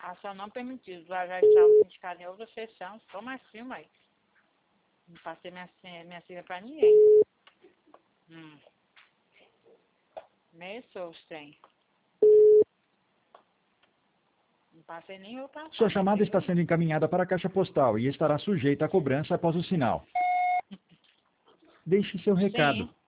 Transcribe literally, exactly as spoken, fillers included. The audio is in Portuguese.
Ação não permitida. Já já está autenticado em outra sessão. Como assim, mãe? Não passei minha senha, minha senha pra ninguém. Hum. Meçou os trem. Não passei nem eu passar. Sua chamada está sendo encaminhada para a caixa postal e estará sujeita a cobrança após o sinal. Deixe seu recado. Sim.